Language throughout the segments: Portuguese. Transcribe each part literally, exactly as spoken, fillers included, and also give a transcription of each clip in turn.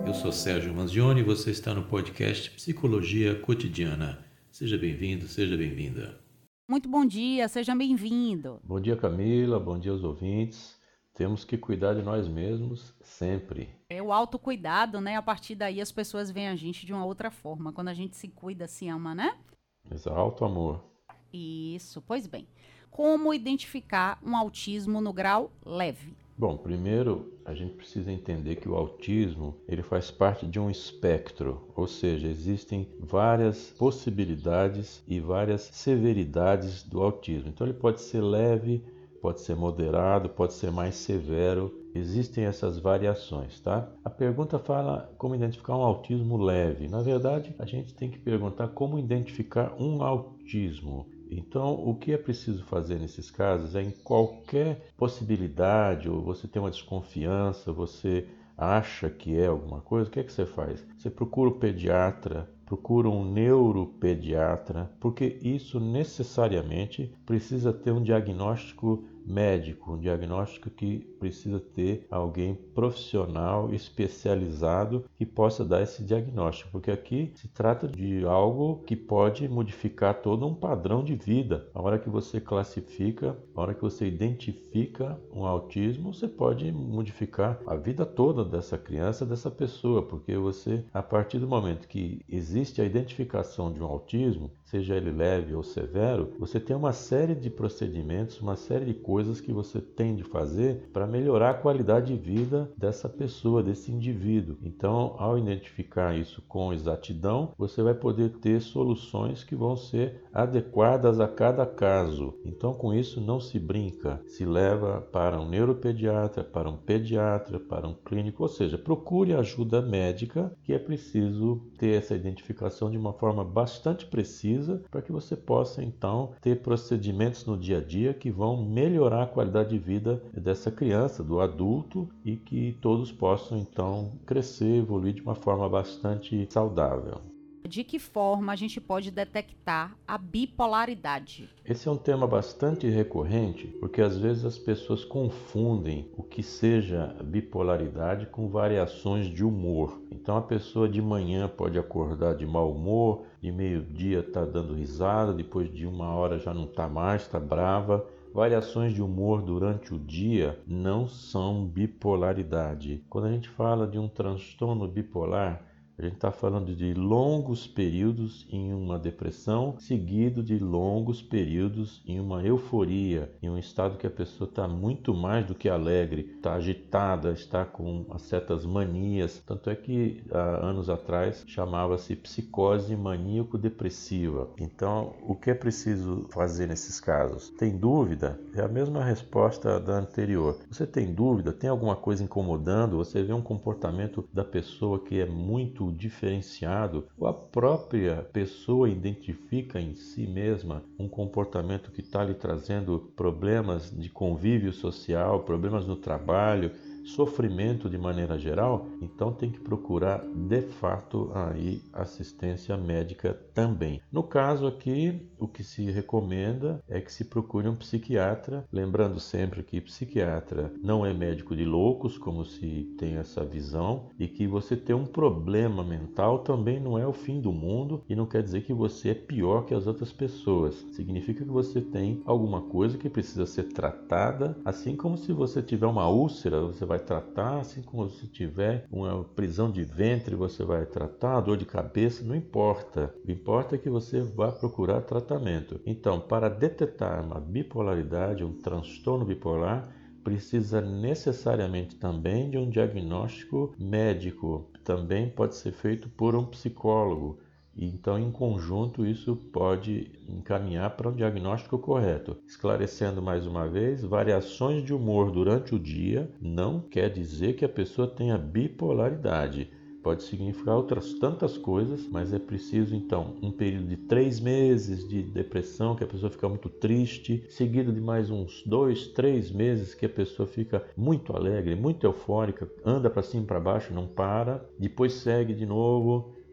Eu sou Sérgio Manzioni e você está no podcast Psicologia Cotidiana. Seja bem-vindo, seja bem-vinda. Muito bom dia, seja bem-vindo. Bom dia, Camila, bom dia aos ouvintes. Temos que cuidar de nós mesmos sempre. É o autocuidado, né? A partir daí as pessoas veem a gente de uma outra forma. Quando a gente se cuida, se ama, né? Exalto amor. Isso, pois bem. Como identificar um autismo no grau leve? Bom, primeiro a gente precisa entender que o autismo ele faz parte de um espectro, ou seja, existem várias possibilidades e várias severidades do autismo. Então ele pode ser leve, pode ser moderado, pode ser mais severo. Existem essas variações, tá? A pergunta fala como identificar um autismo leve. Na verdade, a gente tem que perguntar como identificar um autismo. Então, o que é preciso fazer nesses casos é em qualquer possibilidade, ou você tem uma desconfiança, você acha que é alguma coisa, o que é que você faz? Você procura o pediatra, procura um neuropediatra, porque isso necessariamente precisa ter um diagnóstico médico, um diagnóstico que precisa ter alguém profissional, especializado, que possa dar esse diagnóstico, porque aqui se trata de algo que pode modificar todo um padrão de vida. A hora que você classifica, a hora que você identifica um autismo, você pode modificar a vida toda dessa criança, dessa pessoa, porque você, a partir do momento que existe a identificação de um autismo, seja ele leve ou severo, você tem uma série de procedimentos, uma série de coisas que você tem de fazer para melhorar a qualidade de vida dessa pessoa, desse indivíduo. Então, ao identificar isso com exatidão, você vai poder ter soluções que vão ser adequadas a cada caso. Então, com isso não se brinca, se leva para um neuropediatra, para um pediatra, para um clínico, ou seja, procure ajuda médica, que é preciso ter essa identificação de uma forma bastante precisa para que você possa então ter procedimentos no dia a dia que vão melhorar a qualidade de vida dessa criança, do adulto, e que todos possam então crescer, evoluir de uma forma bastante saudável. De que forma a gente pode detectar a bipolaridade? Esse é um tema bastante recorrente, porque às vezes as pessoas confundem o que seja bipolaridade com variações de humor. Então a pessoa de manhã pode acordar de mau humor, de meio-dia está dando risada, depois de uma hora já não está mais, está brava. Variações de humor durante o dia não são bipolaridade. Quando a gente fala de um transtorno bipolar, a gente está falando de longos períodos em uma depressão, seguido de longos períodos em uma euforia, em um estado que a pessoa está muito mais do que alegre, está agitada, está com certas manias. Tanto é que há anos atrás chamava-se psicose maníaco-depressiva. Então, o que é preciso fazer nesses casos? Tem dúvida? É a mesma resposta da anterior. Você tem dúvida? Tem alguma coisa incomodando? Você vê um comportamento da pessoa que é muito diferenciado, ou a própria pessoa identifica em si mesma um comportamento que está lhe trazendo problemas de convívio social, problemas no trabalho, sofrimento de maneira geral, então tem que procurar de fato aí assistência médica também. No caso aqui, o que se recomenda é que se procure um psiquiatra, lembrando sempre que psiquiatra não é médico de loucos, como se tem essa visão, e que você ter um problema mental também não é o fim do mundo e não quer dizer que você é pior que as outras pessoas. Significa que você tem alguma coisa que precisa ser tratada, assim como se você tiver uma úlcera, você vai tratar, assim como se tiver uma prisão de ventre, você vai tratar, dor de cabeça, não importa. O que importa é que você vá procurar tratamento. Então, para detectar uma bipolaridade, um transtorno bipolar, precisa necessariamente também de um diagnóstico médico. Também pode ser feito por um psicólogo. Então, em conjunto, isso pode encaminhar para um diagnóstico correto. Esclarecendo mais uma vez, variações de humor durante o dia não quer dizer que a pessoa tenha bipolaridade. Pode significar outras tantas coisas, mas é preciso, então, um período de três meses de depressão, que a pessoa fica muito triste, seguido de mais uns dois, três meses que a pessoa fica muito alegre, muito eufórica, anda para cima e para baixo, não para, depois segue de novo,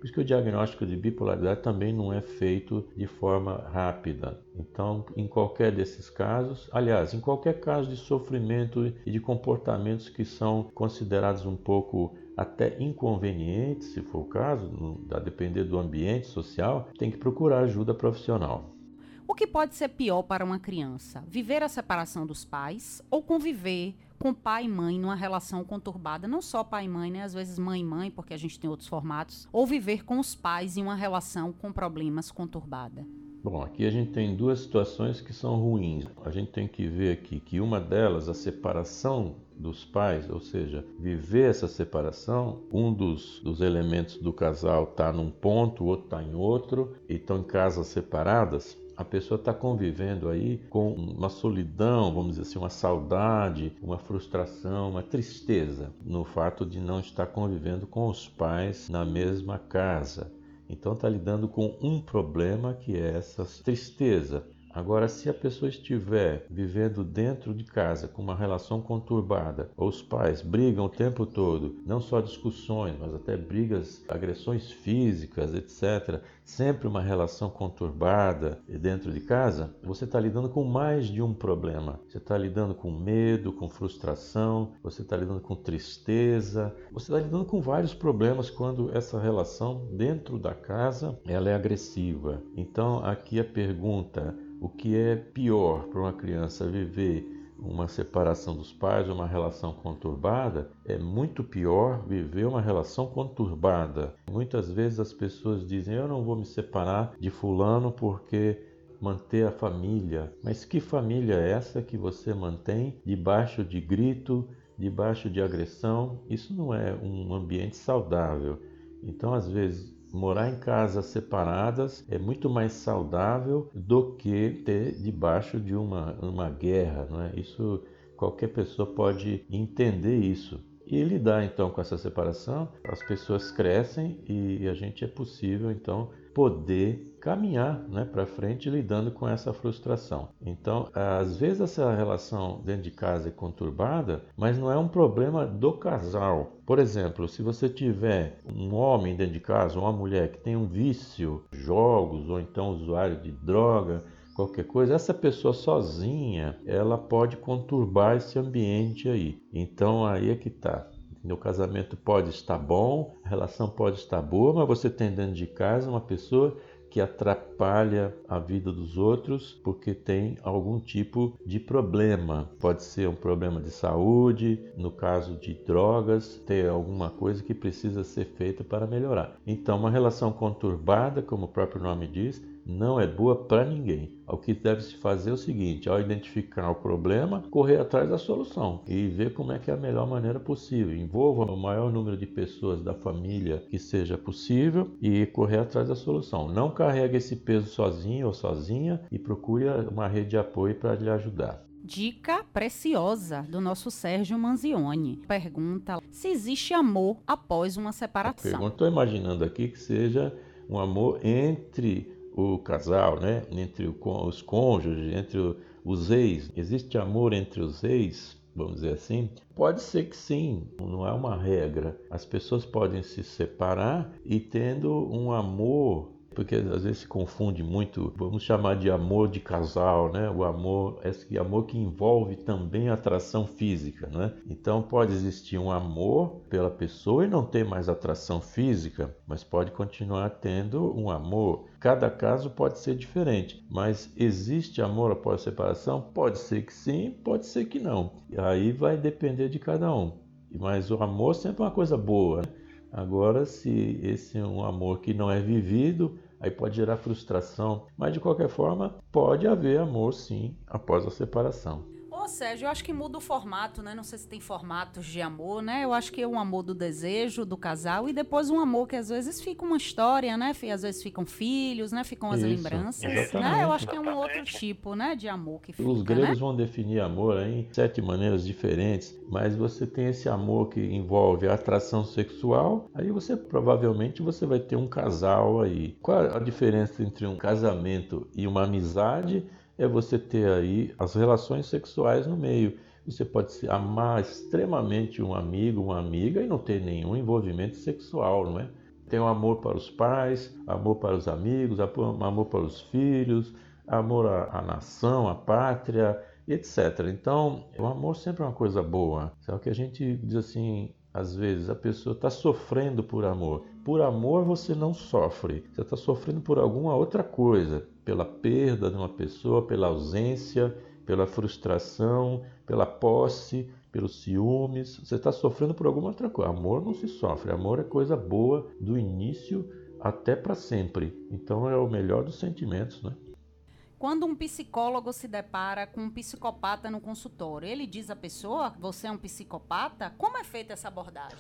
Por isso que o diagnóstico de bipolaridade também não é feito de forma rápida. Então, em qualquer desses casos, aliás, em qualquer caso de sofrimento e de comportamentos que são considerados um pouco até inconvenientes, se for o caso, a depender do ambiente social, tem que procurar ajuda profissional. O que pode ser pior para uma criança? Viver a separação dos pais ou conviver com pai e mãe numa relação conturbada? Não só pai e mãe, né? Às vezes mãe e mãe, porque a gente tem outros formatos. Ou viver com os pais em uma relação com problemas conturbada? Bom, aqui a gente tem duas situações que são ruins. A gente tem que ver aqui que uma delas, a separação dos pais, ou seja, viver essa separação, um dos, dos elementos do casal está num ponto, o outro está em outro, e estão em casas separadas. A pessoa está convivendo aí com uma solidão, vamos dizer assim, uma saudade, uma frustração, uma tristeza no fato de não estar convivendo com os pais na mesma casa. Então está lidando com um problema que é essa tristeza. Agora, se a pessoa estiver vivendo dentro de casa com uma relação conturbada, ou os pais brigam o tempo todo, não só discussões, mas até brigas, agressões físicas, etcétera, sempre uma relação conturbada dentro de casa, você está lidando com mais de um problema. Você está lidando com medo, com frustração, você está lidando com tristeza, você está lidando com vários problemas quando essa relação dentro da casa ela é agressiva. Então, aqui a pergunta: o que é pior para uma criança viver uma separação dos pais, uma relação conturbada? É muito pior viver uma relação conturbada. Muitas vezes as pessoas dizem: eu não vou me separar de fulano porque manter a família. Mas que família é essa que você mantém debaixo de grito, debaixo de agressão? Isso não é um ambiente saudável. Então, às vezes, morar em casas separadas é muito mais saudável do que ter debaixo de uma, uma guerra, não é? Isso, qualquer pessoa pode entender isso. E lidar então com essa separação, as pessoas crescem e a gente é possível então poder caminhar, né, para frente lidando com essa frustração. Então, às vezes essa relação dentro de casa é conturbada, mas não é um problema do casal. Por exemplo, se você tiver um homem dentro de casa, uma mulher que tem um vício, jogos ou então usuário de droga, qualquer coisa, essa pessoa sozinha, ela pode conturbar esse ambiente aí. Então aí é que tá. O casamento pode estar bom, a relação pode estar boa, mas você tem dentro de casa uma pessoa que atrapalha a vida dos outros porque tem algum tipo de problema. Pode ser um problema de saúde, no caso de drogas, ter alguma coisa que precisa ser feita para melhorar. Então, uma relação conturbada, como o próprio nome diz, não é boa para ninguém. O que deve se fazer é o seguinte: ao identificar o problema, correr atrás da solução e ver como é que é a melhor maneira possível. Envolva o maior número de pessoas da família que seja possível e correr atrás da solução. Não carregue esse peso sozinho ou sozinha e procure uma rede de apoio para lhe ajudar. Dica preciosa do nosso Sérgio Manzioni. Pergunta se existe amor após uma separação. Estou imaginando aqui que seja um amor entre o casal, né? Entre os cônjuges, entre os ex. Existe amor entre os ex, vamos dizer assim? Pode ser que sim, não é uma regra. As pessoas podem se separar e tendo um amor, porque às vezes se confunde muito, vamos chamar de amor de casal, né? O amor, esse amor que envolve também atração física, né? Então pode existir um amor pela pessoa e não ter mais atração física, mas pode continuar tendo um amor. Cada caso pode ser diferente, mas existe amor após a separação? Pode ser que sim, pode ser que não. E aí vai depender de cada um. Mas o amor sempre é uma coisa boa, né? Agora, se esse é um amor que não é vivido, aí pode gerar frustração. Mas, de qualquer forma, pode haver amor, sim, após a separação. Ô, Sérgio, eu acho que muda o formato, né? Não sei se tem formatos de amor, né? Eu acho que é um amor do desejo, do casal, e depois um amor que às vezes fica uma história, né? Às vezes ficam filhos, né? Ficam as Isso, lembranças, exatamente. né? Eu acho que é um outro tipo, né? De amor que fica, Os gregos, né? vão definir amor aí em sete maneiras diferentes, mas você tem esse amor que envolve a atração sexual, aí você provavelmente você vai ter um casal aí. Qual a diferença entre um casamento e uma amizade? É você ter aí as relações sexuais no meio. Você pode amar extremamente um amigo, uma amiga e não ter nenhum envolvimento sexual, não é? Tem o amor para os pais, amor para os amigos, amor para os filhos, amor à, à nação, à pátria, etcétera. Então, o amor sempre é uma coisa boa. É o que a gente diz assim, às vezes, a pessoa está sofrendo por amor. Por amor você não sofre, você está sofrendo por alguma outra coisa, pela perda de uma pessoa, pela ausência, pela frustração, pela posse, pelos ciúmes. Você está sofrendo por alguma outra coisa. Amor não se sofre, amor é coisa boa do início até para sempre. Então é o melhor dos sentimentos, né? Quando um psicólogo se depara com um psicopata no consultório, ele diz à pessoa, você é um psicopata? Como é feita essa abordagem?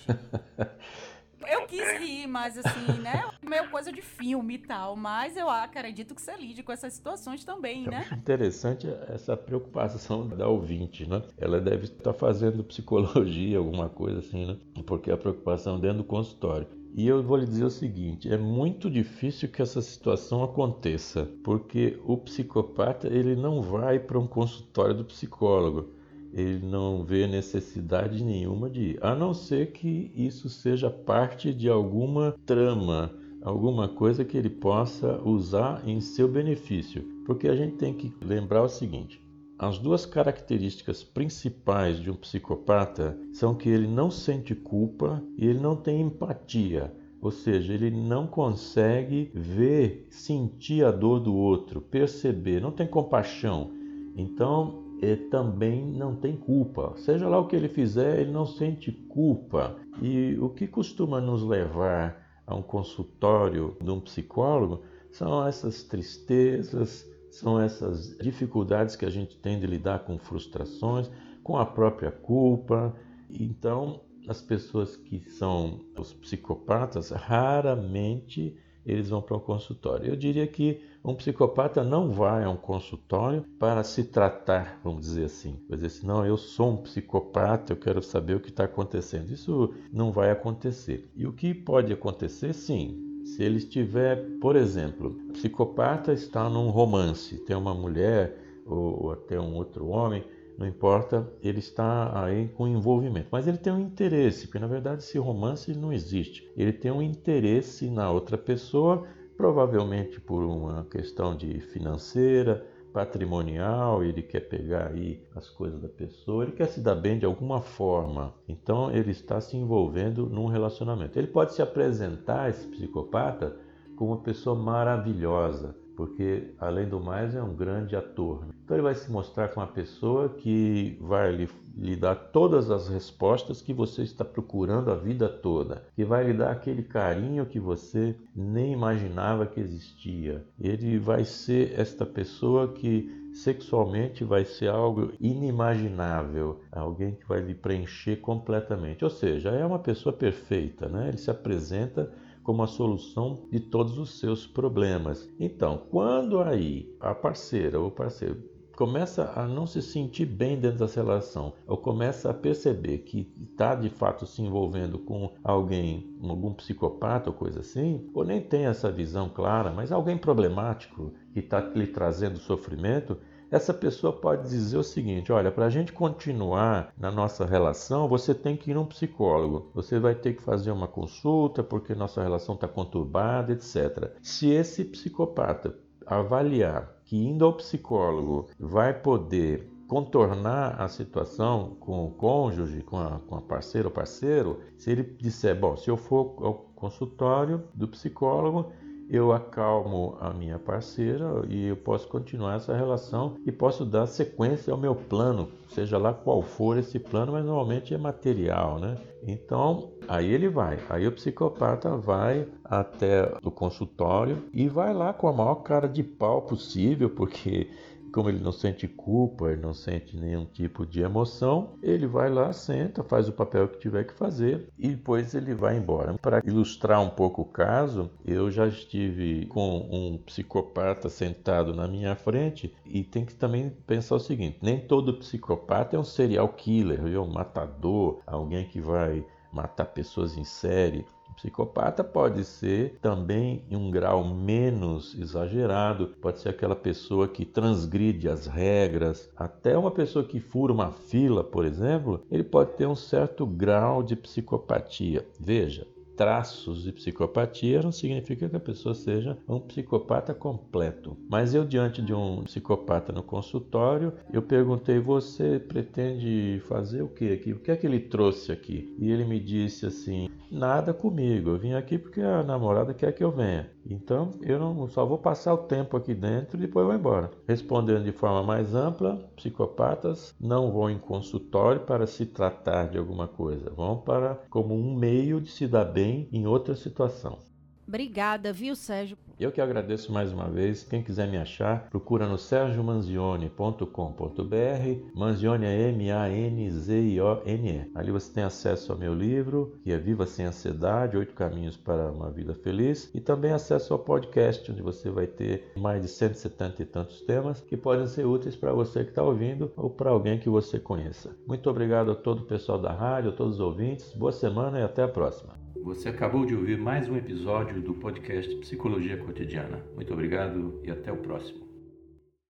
Eu quis rir, mas assim, né? Meio coisa de filme e tal, mas eu acredito que você lide com essas situações também, né? Interessante essa preocupação da ouvinte, né? Ela deve estar fazendo psicologia, alguma coisa assim, né? Porque a preocupação dentro do consultório. E eu vou lhe dizer o seguinte, é muito difícil que essa situação aconteça, porque o psicopata, ele não vai para um consultório do psicólogo. Ele não vê necessidade nenhuma de ir, a não ser que isso seja parte de alguma trama, alguma coisa que ele possa usar em seu benefício. Porque a gente tem que lembrar o seguinte, as duas características principais de um psicopata são que ele não sente culpa e ele não tem empatia. Ou seja, ele não consegue ver, sentir a dor do outro, perceber, não tem compaixão. Então, ele também não tem culpa. Seja lá o que ele fizer, ele não sente culpa. E o que costuma nos levar a um consultório de um psicólogo são essas tristezas, são essas dificuldades que a gente tem de lidar com frustrações, com a própria culpa. Então, as pessoas que são os psicopatas, raramente eles vão para um consultório. Eu diria que um psicopata não vai a um consultório para se tratar, vamos dizer assim. Vai dizer assim, não, eu sou um psicopata, eu quero saber o que está acontecendo. Isso não vai acontecer. E o que pode acontecer, sim, se ele estiver, por exemplo, o psicopata está num romance, tem uma mulher ou até um outro homem, não importa, ele está aí com envolvimento. Mas ele tem um interesse, porque na verdade esse romance não existe. Ele tem um interesse na outra pessoa, provavelmente por uma questão de financeira, patrimonial, ele quer pegar aí as coisas da pessoa, ele quer se dar bem de alguma forma. Então ele está se envolvendo num relacionamento. Ele pode se apresentar, esse psicopata, como uma pessoa maravilhosa, porque, além do mais, é um grande ator. Então ele vai se mostrar com uma pessoa que vai lhe, lhe dar todas as respostas que você está procurando a vida toda, que vai lhe dar aquele carinho que você nem imaginava que existia. Ele vai ser esta pessoa que sexualmente vai ser algo inimaginável, alguém que vai lhe preencher completamente. Ou seja, é uma pessoa perfeita, né? Ele se apresenta como a solução de todos os seus problemas. Então, quando aí a parceira ou o parceiro começa a não se sentir bem dentro dessa relação, ou começa a perceber que está de fato se envolvendo com alguém, algum psicopata ou coisa assim, ou nem tem essa visão clara, mas alguém problemático que está lhe trazendo sofrimento, essa pessoa pode dizer o seguinte, olha, para a gente continuar na nossa relação, você tem que ir num psicólogo. Você vai ter que fazer uma consulta porque nossa relação está conturbada, etcétera. Se esse psicopata avaliar que indo ao psicólogo vai poder contornar a situação com o cônjuge, com a, com a parceira ou parceiro, se ele disser, bom, se eu for ao consultório do psicólogo, eu acalmo a minha parceira e eu posso continuar essa relação e posso dar sequência ao meu plano, seja lá qual for esse plano, mas normalmente é material, né? Então, aí ele vai, aí o psicopata vai até o consultório e vai lá com a maior cara de pau possível, porque como ele não sente culpa, ele não sente nenhum tipo de emoção, ele vai lá, senta, faz o papel que tiver que fazer e depois ele vai embora. Para ilustrar um pouco o caso, eu já estive com um psicopata sentado na minha frente e tem que também pensar o seguinte, nem todo psicopata é um serial killer, viu? Um matador, alguém que vai matar pessoas em série. O psicopata pode ser também em um grau menos exagerado, pode ser aquela pessoa que transgride as regras, até uma pessoa que fura uma fila, por exemplo, ele pode ter um certo grau de psicopatia. Veja, traços de psicopatia, não significa que a pessoa seja um psicopata completo. Mas eu, diante de um psicopata no consultório, eu perguntei: você pretende fazer o que aqui? O que é que ele trouxe aqui? E ele me disse assim: nada comigo, eu vim aqui porque a namorada quer que eu venha. Então eu não, só vou passar o tempo aqui dentro e depois vou embora. Respondendo de forma mais ampla, psicopatas não vão em consultório para se tratar de alguma coisa, vão para como um meio de se dar bem em outra situação. Obrigada, viu, Sérgio? Eu que agradeço mais uma vez. Quem quiser me achar, procura no sergio manzioni ponto com ponto b r. Manzioni é M A N Z I O N E. Ali você tem acesso ao meu livro, que é Viva Sem Ansiedade, Oito Caminhos para uma Vida Feliz, e também acesso ao podcast, onde você vai ter mais de cento e setenta e tantos temas que podem ser úteis para você que está ouvindo ou para alguém que você conheça. Muito obrigado a todo o pessoal da rádio, a todos os ouvintes. Boa semana e até a próxima. Você acabou de ouvir mais um episódio do podcast Psicologia Cotidiana. Muito obrigado e até o próximo.